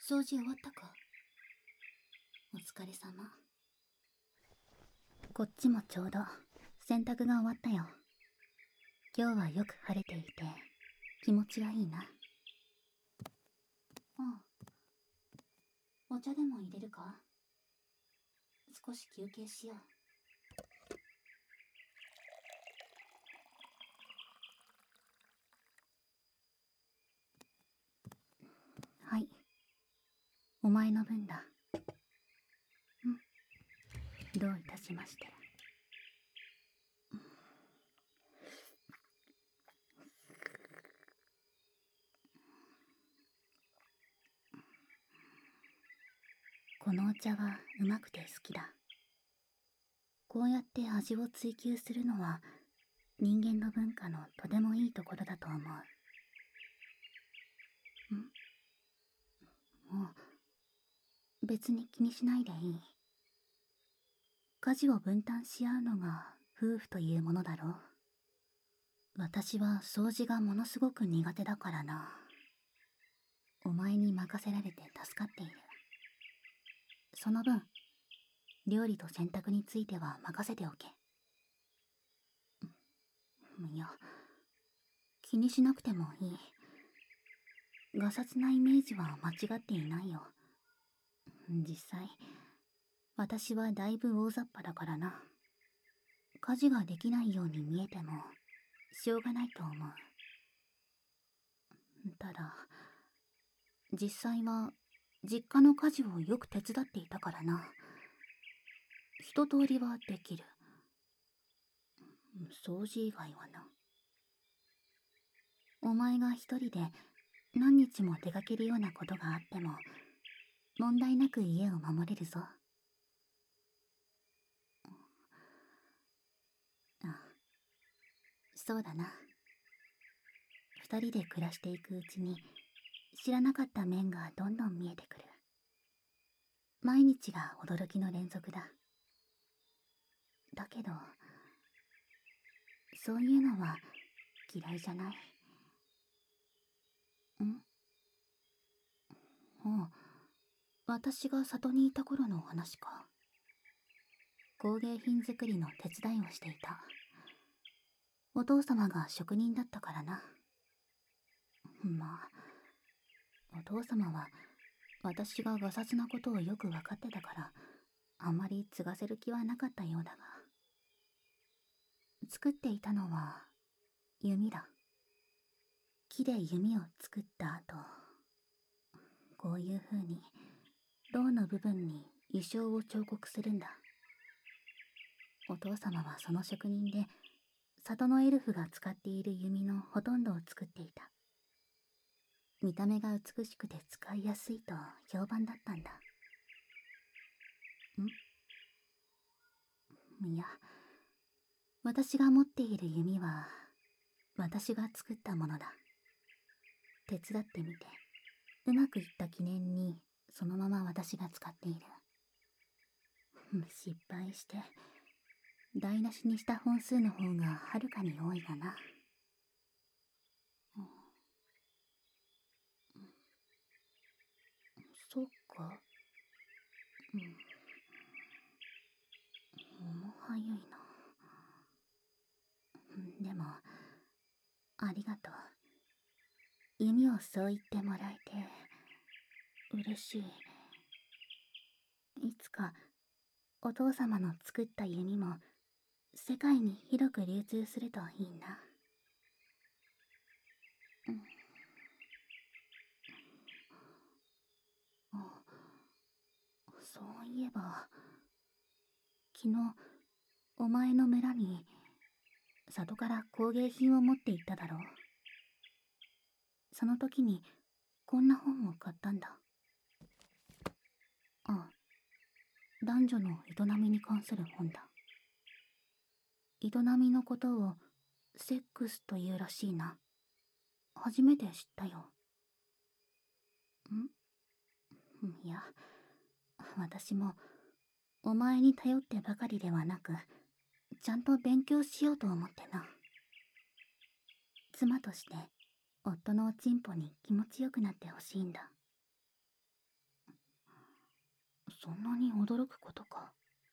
掃除終わったか？お疲れ様。こっちもちょうど洗濯が終わったよ。今日はよく晴れていて気持ちがいいな。ああ、お茶でも入れるか？少し休憩しよう。はい、お前の分だ。どういたしまして。このお茶はうまくて好きだ。こうやって味を追求するのは人間の文化のとてもいいところだと思う。もう別に気にしないでいい。家事を分担し合うのが夫婦というものだろう。私は掃除がものすごく苦手だからな。お前に任せられて助かっている。その分、料理と洗濯については任せておけ。いや、気にしなくてもいい。がさつなイメージは間違っていないよ。実際、私はだいぶ大雑把だからな。家事ができないように見えても、しょうがないと思う。ただ、実際は、実家の家事をよく手伝っていたからな。一通りはできる。掃除以外はな。お前が一人で何日も出かけるようなことがあっても、問題なく家を守れるぞ。あ、そうだな。二人で暮らしていくうちに、知らなかった面がどんどん見えてくる。毎日が驚きの連続だ。だけど、そういうのは嫌いじゃない。おう、私が里にいた頃のお話か。工芸品作りの手伝いをしていた。お父様が職人だったからな。まあ、お父様は私ががさつなことをよく分かってたから、あんまり継がせる気はなかったようだが。作っていたのは弓だ。木で弓を作った後、こういう風に胴の部分に意匠を彫刻するんだ。お父様はその職人で、里のエルフが使っている弓のほとんどを作っていた。見た目が美しくて使いやすいと評判だったんだ。いや、私が持っている弓は私が作ったものだ。手伝ってみてうまくいった記念にそのまま私が使っている。失敗して台無しにした本数の方がはるかに多いがな。そっか。もはゆいな。でも、ありがとう。弓をそう言ってもらえて、嬉しい。いつか、お父様の作った弓も、世界に広く流通するといいな。そういえば、昨日、お前の村に、里から工芸品を持って行っただろう。その時に、こんな本を買ったんだ。ああ、男女の営みに関する本だ。営みのことを、セックスというらしいな。初めて知ったよ。いや、私も、お前に頼ってばかりではなく、ちゃんと勉強しようと思ってな。妻として、夫のおちんぽに気持ちよくなってほしいんだ。 そんなに驚くことか。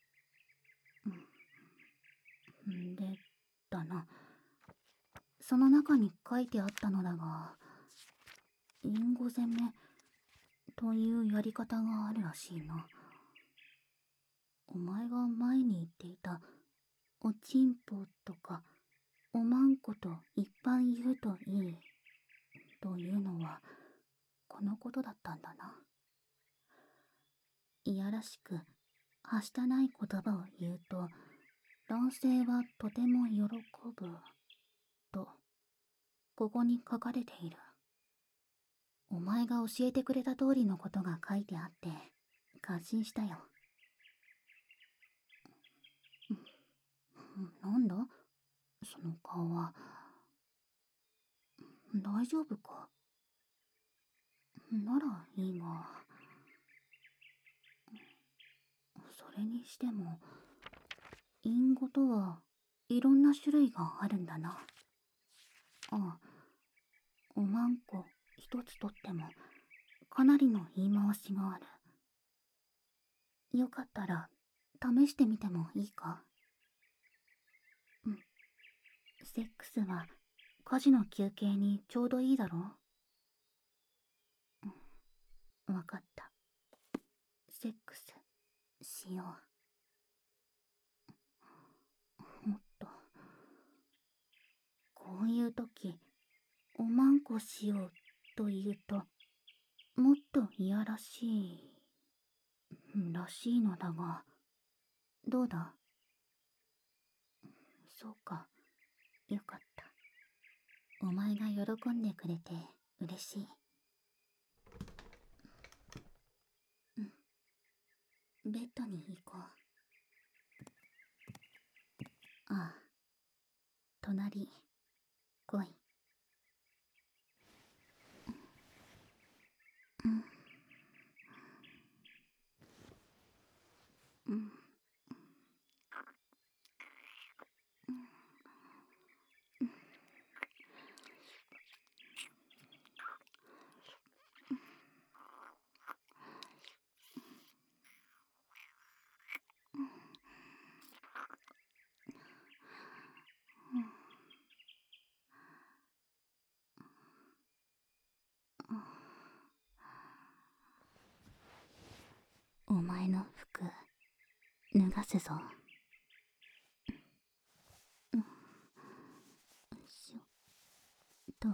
で、だな。その中に書いてあったのだが、隠語攻めというやり方があるらしいな。お前が前に言っていた、おちんぽとか、おまんこといっぱい言うといい、というのは、このことだったんだな。いやらしく、はしたない言葉を言うと、男性はとても喜ぶ、と、ここに書かれている。お前が教えてくれた通りのことが書いてあって、感心したよ。なんだその顔は。大丈夫か？ならいいが。それにしても、隠語とはいろんな種類があるんだな。ああ、おまんこ一つとっても、かなりの言い回しがある。よかったら、試してみてもいいか？セックスは、家事の休憩にちょうどいいだろう？わかった。セックス、しよう。もっと。こういう時、おまんこしようと言うと、もっといやらしい、らしいのだが、どうだ？そうか、よかった。お前が喜んでくれて嬉しい。ベッドに行こう。ああ、隣、来い。お前の服、脱がすぞ。よいしょと。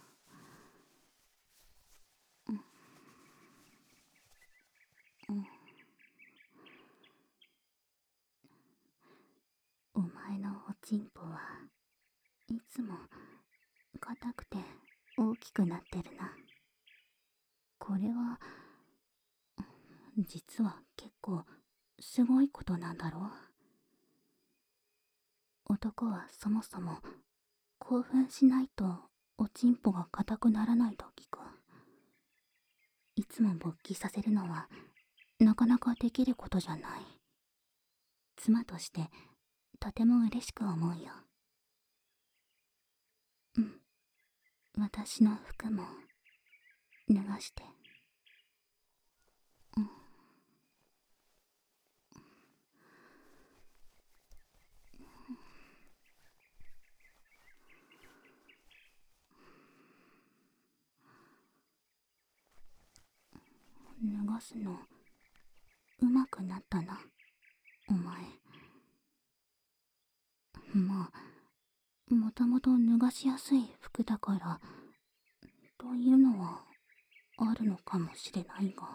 お前のおちんぽはいつも硬くて大きくなってるな。これは実は結構すごいことなんだろう。男はそもそも興奮しないとおちんぽが硬くならないと聞く。いつも勃起させるのはなかなかできることじゃない。妻としてとても嬉しく思うよ。私の服も脱がして。脱がすのうまくなったな、お前。まあ、もともと脱がしやすい服だからというのはあるのかもしれないが、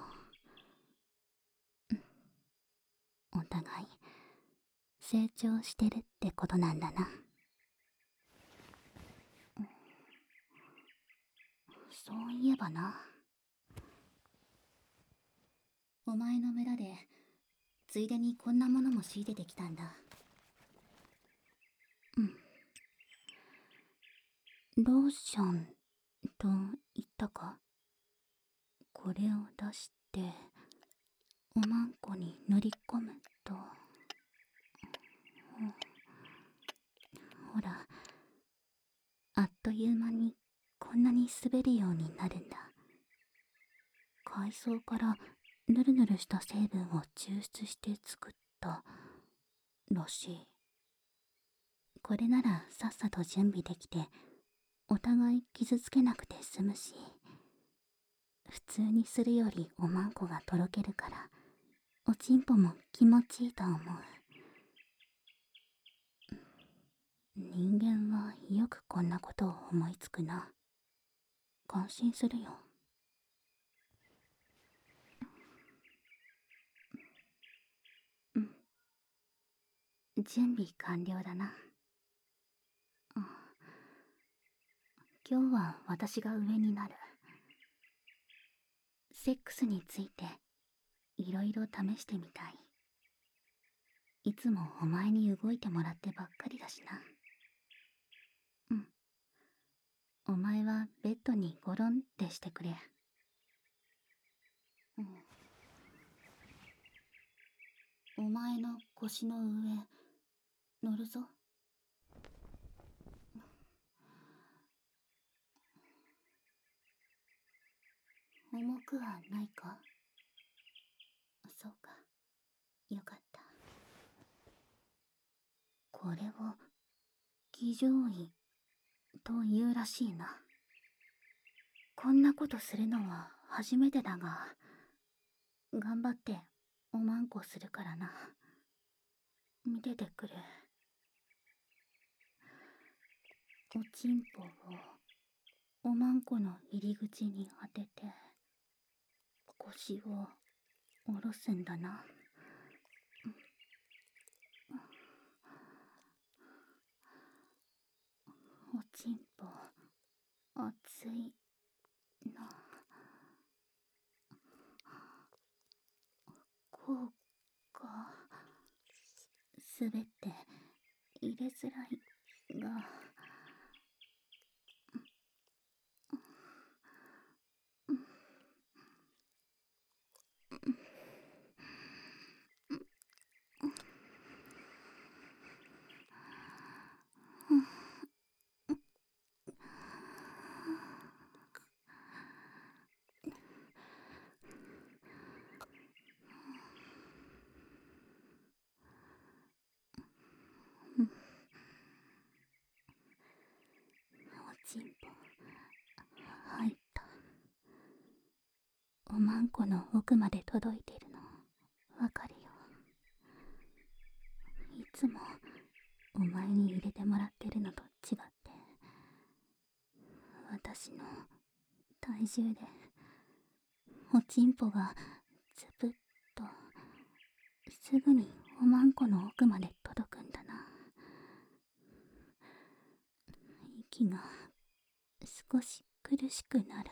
お互い成長してるってことなんだな。そういえばな、お前の村でついでにこんなものも仕入れてきたんだ。ローションと言ったか？これを出しておまんこに塗り込むと、ほら、あっという間にこんなに滑るようになるんだ。海藻からヌルヌルした成分を抽出して作ったらしい。これならさっさと準備できて、お互い傷つけなくて済むし、普通にするよりおまんこがとろけるから、おちんぽも気持ちいいと思う。人間はよくこんなことを思いつくな。感心するよ。うん。準備完了だな。今日は私が上になる。セックスについていろいろ試してみたい。いつもお前に動いてもらってばっかりだしな。うん。お前はベッドにゴロンってしてくれ。うん。お前の腰の上乗るぞ。重くはないか？そうか。よかった。これを騎乗位というらしいな。こんなことするのは初めてだが、頑張っておまんこするからな。見ててくれ。おちんぽをおまんこの入り口に当てて腰を下ろすんだな。おちんぽ熱いな。こうか。滑って入れづらいが。おちんぽ入った。おまんこの奥まで届いてるのわかるよ。いつもお前に入れてもらってるのと違って、私の体重でおちんぽがずぶっとすぐにおまんこの奥まで届くんだな。息が少し苦しくなる。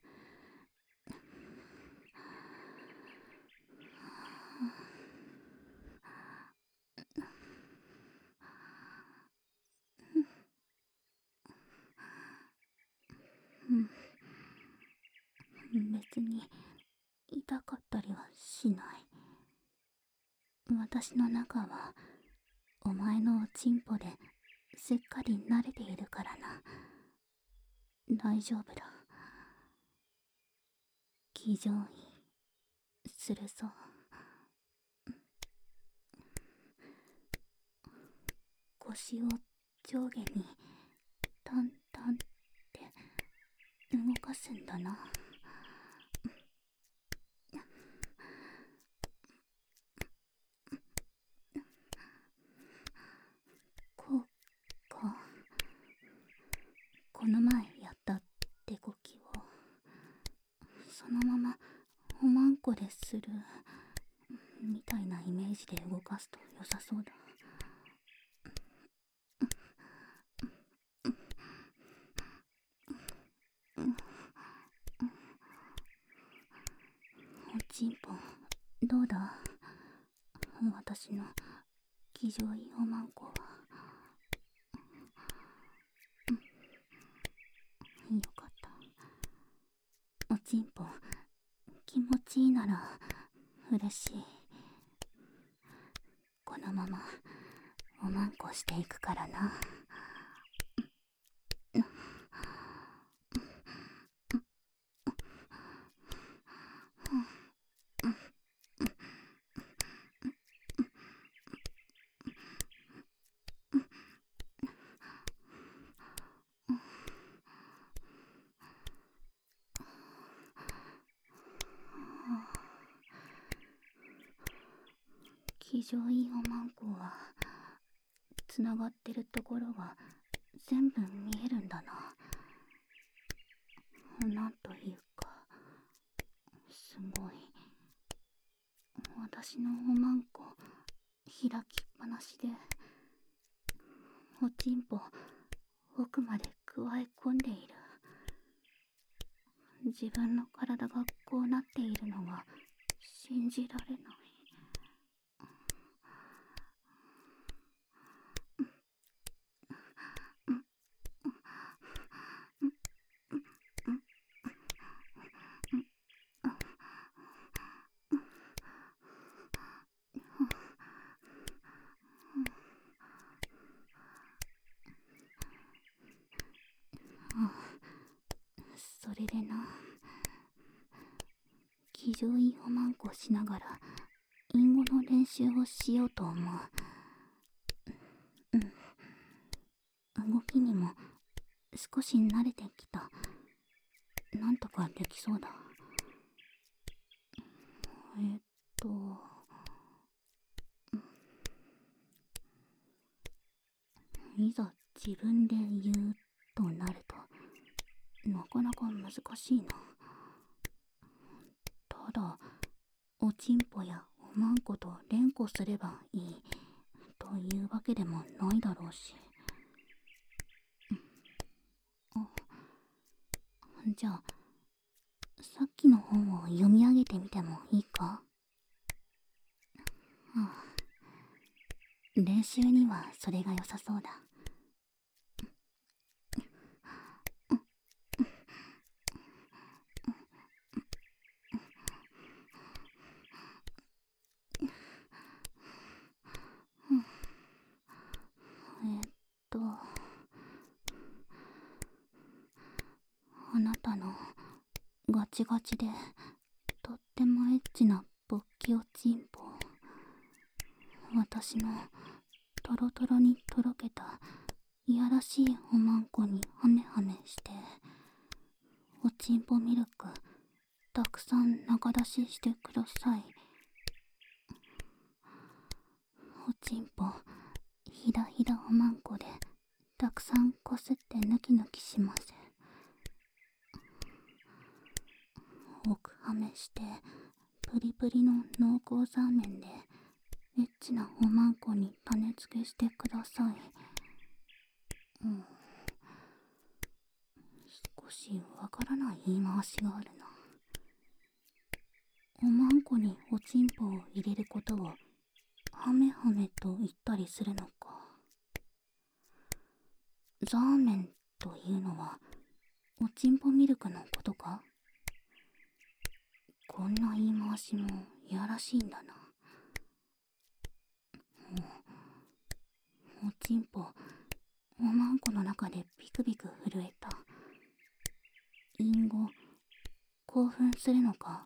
別に痛かったりはしない。私の中はお前のおちんぽですっかり慣れているからな。大丈夫だ。騎乗位するぞ。腰を上下にタンタンって動かすんだな。こうか。この前やった手こきをそのままおまんこでするみたいなイメージで動かすと良さそうだ。おちんぽどうだ？私の騎乗位おまんこは。よかった。おちんぽ気持ちいいなら嬉しい。このままおまんこしていくからな。 気上位おまんこはつながってるところが全部見えるんだな。なんというか、すごい。私のおまんこ開きっぱなしで、おちんぽ奥まで加え込んでいる。自分の体がこうなっているのが信じられない。それでな、気上位おまんこしながら隠語の練習をしようと思う。動きにも少し慣れてきた。なんとかできそうだ。いざ自分で言うとなるとなかなか難しいな。ただおちんぽやおまんこと連呼すればいいというわけでもないだろうし。じゃあさっきの本を読み上げてみてもいいか？練習にはそれが良さそうだ。あなたのガチガチでとってもエッチな勃起おちんぽ、私のトロトロにとろけたいやらしいおまんこにハメハメして、おちんぽミルクたくさん中出ししてください。おちんぽひだひだおまんこでたくさんこすってヌキヌキします。奥はめしてプリプリの濃厚ザーメンでエッチなおまんこに種付けしてください。少しわからない言い回しがあるな。おまんこにおちんぽを入れることをハメハメと言ったりするのか。ザーメンというのはおちんぽミルクのことか？こんな言い回しもいやらしいんだな。おちんぽおまんこの中でビクビク震えた。隠語興奮するのか？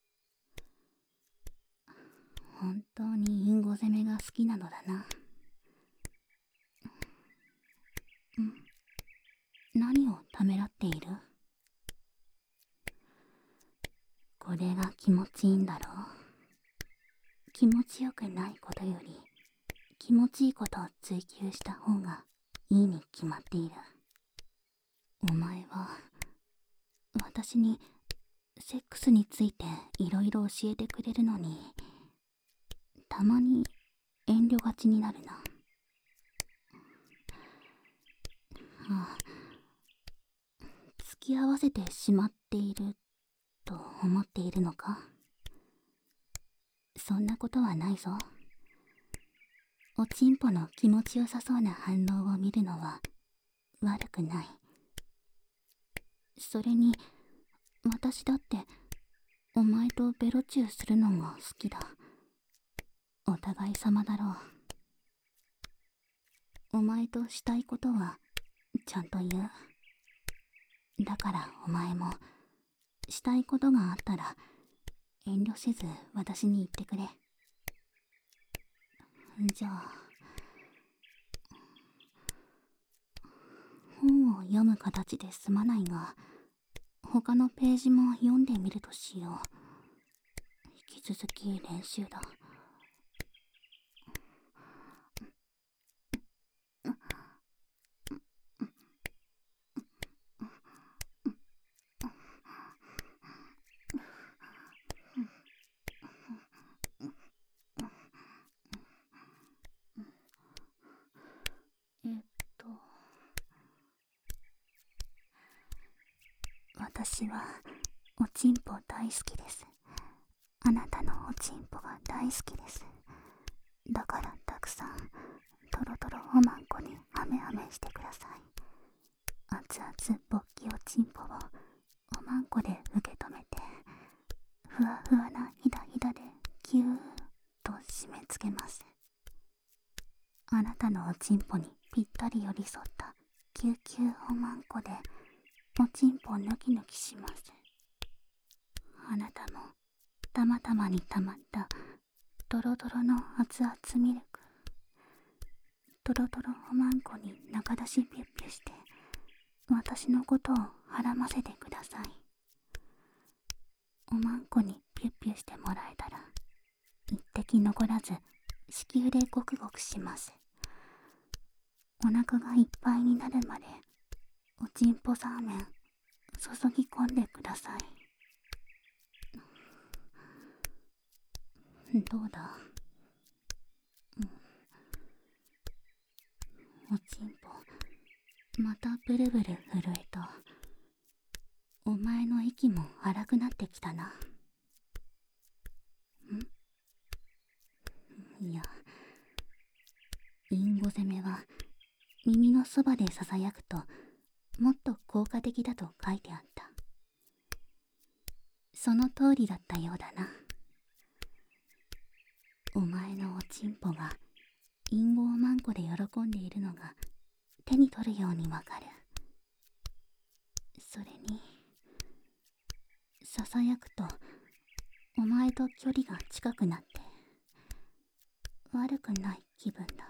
本当に隠語攻めが好きなのだな。何をためらっている？これが気持ちいいんだろう。気持ちよくないことより気持ちいいことを追求した方がいいに決まっている。お前は私にセックスについていろいろ教えてくれるのに、たまに遠慮がちになるな。付き合わせてしまっていると思っているのか？そんなことはないぞ。おちんぽの気持ちよさそうな反応を見るのは悪くない。それに私だってお前とベロチューするのが好きだ。お互い様だろう。お前としたいことはちゃんと言う。だからお前もしたいことがあったら遠慮せず私に言ってくれ。じゃあ本を読む形で済まないが、他のページも読んでみるとしよう。引き続き練習だ。 私はおちんぽ大好きです。あなたのおちんぽが大好きです。だからたくさんとろとろおまんこにハメハメしてください。熱々勃起おちんぽをおまんこで受け止めて、ふわふわなひだひだでキューッと締め付けます。あなたのおちんぽにぴったり寄り添ったキューキューおまんこでおちんぽをヌキヌキします。あなたもたまたまにたまったドロドロの熱々ミルク、ドロドロおまんこに中出しピュッピュして私のことをはらませてください。おまんこにピュッピュしてもらえたら一滴残らず子宮でゴクゴクします。お腹がいっぱいになるまでおちんぽサーメン注ぎ込んでください。どうだ、おちんぽまたブルブル震えた。お前の息も荒くなってきたな。いや、インゴ攻めは耳のそばでささやくともっと効果的だと書いてあった。その通りだったようだな。お前のおちんぽがインゴをまんこで喜んでいるのが手に取るようにわかる。それにささやくとお前と距離が近くなって悪くない気分だ。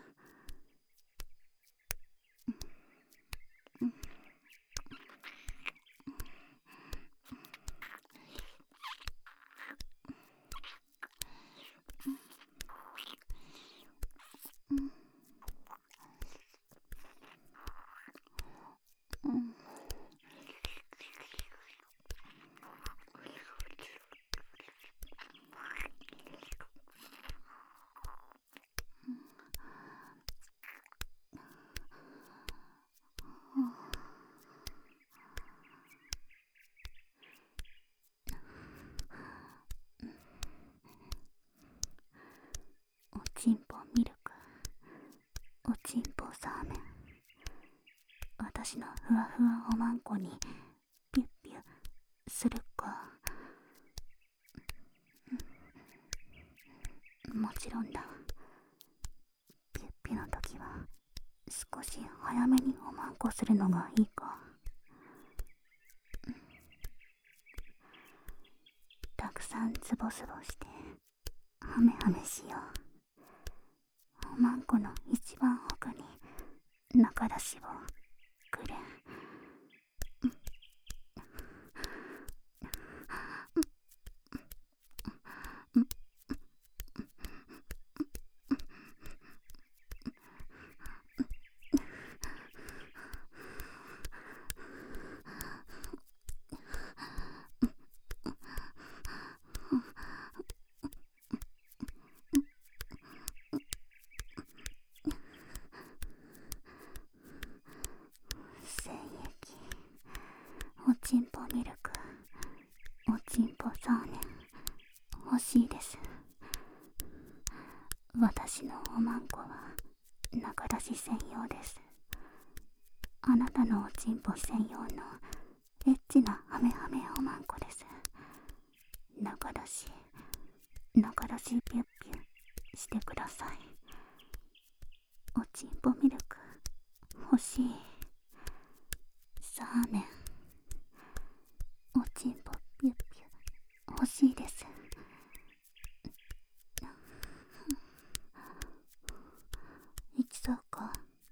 おちんぽミルク、おちんぽサーメン、私のふわふわおまんこにピュッピュするか。もちろんだ。ピュッピュの時は少し早めにおまんこするのがいいか。たくさんズボズボしてハメハメしよう。おまんこの一番奥に中出しをくれ。精液、おちんぽミルク、おちんぽサーメン欲しいです。私のおまんこは中出し専用です。あなたのおちんぽ専用のエッチなハメハメおまんこです。中出しピュッピュしてください。おちんぽミルク欲しい。サーメン、おちんぽピュッピュ欲しいです。行きそうか。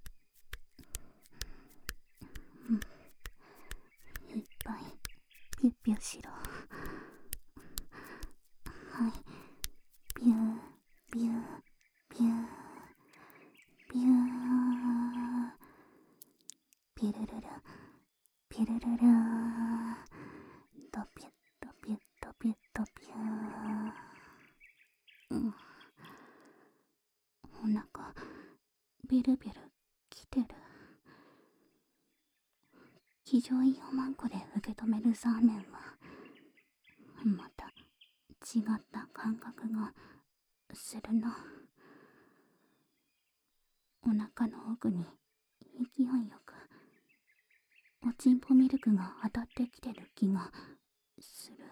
いっぱいピュッピュしろ。はい、ピューピューピューピュー、ピュルルルピュルルルドピュッドピュッドピュッドピュー。お腹ビルビルきてる。気丈いおまんこで受け止止めるザーメンはまた違った感覚がするな。お腹の奥に勢いよくおちんぽミルクが当たってきてる気がする。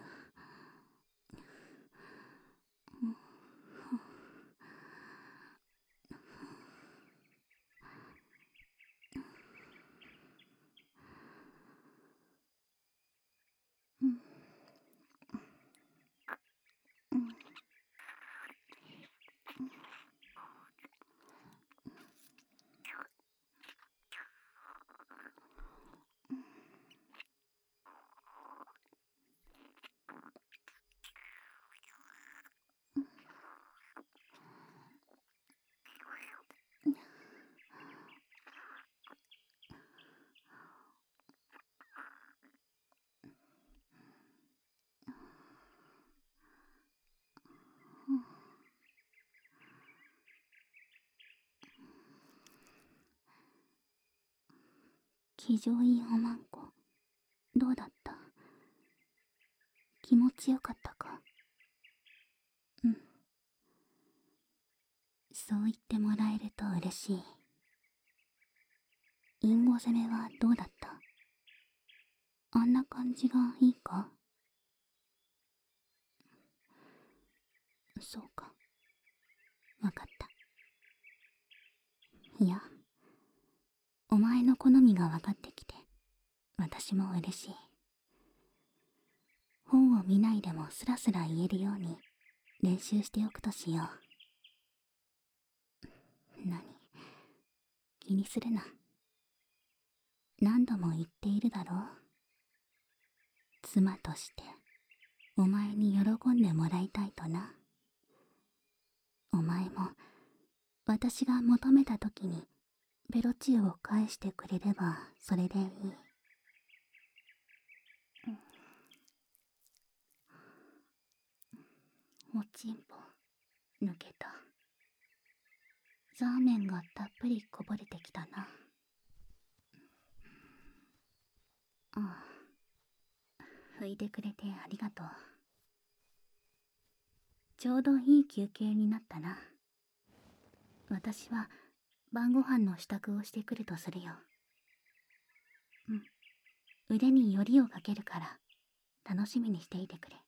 騎乗位おまんこ、どうだった？気持ちよかったか？うん。そう言ってもらえると嬉しい。インゴ攻めはどうだった？あんな感じがいいか？そうか。わかった。いや、お前の好みが分かってきて、私も嬉しい。本を見ないでもスラスラ言えるように練習しておくとしよう。何？気にするな。何度も言っているだろう。妻としてお前に喜んでもらいたいとな。お前も私が求めた時にベロチューを返してくれればそれでいい。おちんぽ抜けた。ザーメンがたっぷりこぼれてきたな。ああ、拭いてくれてありがとう。ちょうどいい休憩になったな。私は晩ご飯の支度をしてくるとするよ。うん。腕によりをかけるから楽しみにしていてくれ。